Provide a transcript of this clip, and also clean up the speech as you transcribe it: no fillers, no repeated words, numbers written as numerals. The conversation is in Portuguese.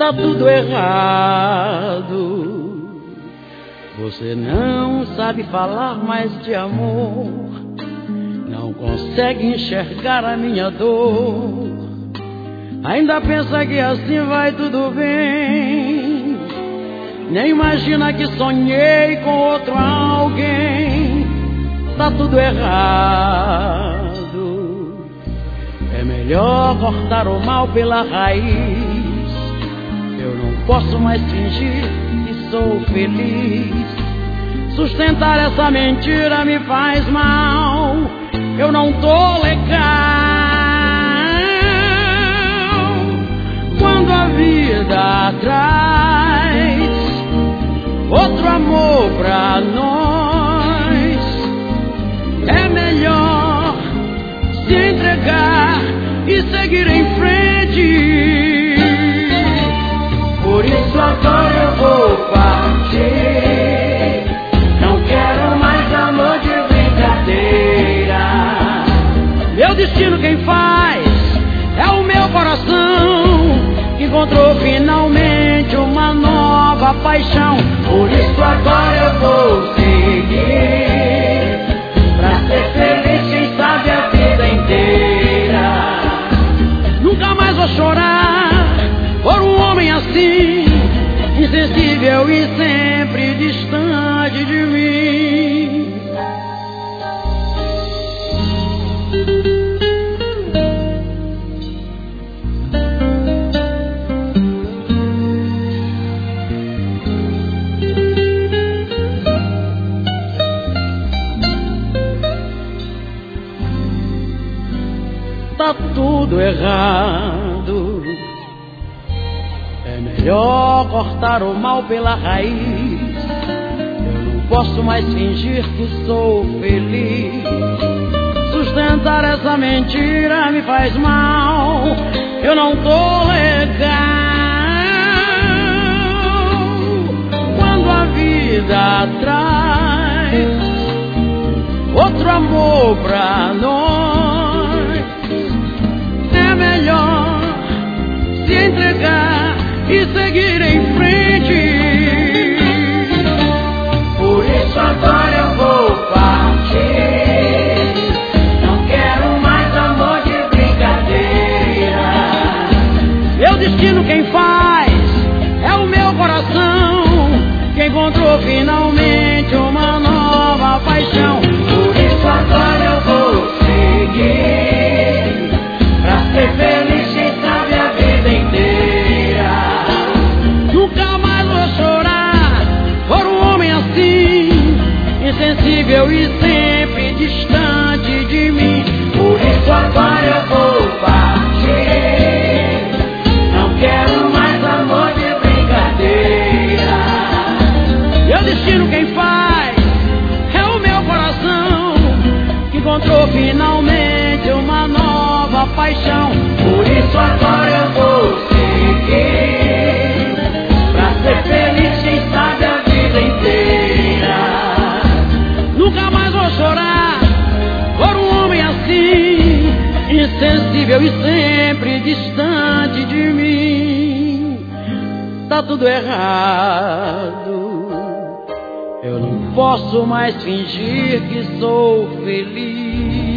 Tá tudo errado. Você não sabe falar mais de amor, não consegue enxergar a minha dor, ainda pensa que assim vai tudo bem, nem imagina que sonhei com outro alguém. Tá tudo errado. É melhor cortar o mal pela raiz. Eu não posso mais fingir que sou feliz. Sustentar essa mentira me faz mal. Eu não tô legal. Quando a vida traz outro amor pra nós, é melhor se entregar e seguir em frente. Por isso agora eu vou partir. Não quero mais amor de brincadeira. Meu destino quem faz é o meu coração, que encontrou finalmente uma nova paixão. Por isso agora eu vou seguir, pra ser feliz, quem sabe a vida inteira. Nunca mais vou chorar por um homem assim, insensível e sempre distante de mim. Tá tudo errado. É melhor cortar o mal pela raiz. Eu não posso mais fingir que sou feliz. Sustentar essa mentira me faz mal. Eu não tô legal. Quando a vida traz outro amor pra nós, é melhor se entregar e seguir em frente. Por isso agora eu vou partir. Não quero mais amor de brincadeira. Meu destino quem faz é o meu coração, que encontrou finalmente uma nova paixão. Por isso agora eu vou seguir, pra ser feliz, quem sabe a vida inteira. Nunca mais vou chorar por um homem assim, insensível e sempre distante de mim. Por isso agora eu vou partir. Não quero mais amor de brincadeira. Meu destino quem faz é o meu coração, que encontrou finalmente uma nova paixão. Por isso agora eu vou seguir, pra ser feliz, quem sabe a vida inteira. Nunca mais vou chorar por um homem assim, insensível e sempre distante de mim. Tá tudo errado. Eu não posso mais fingir que sou feliz.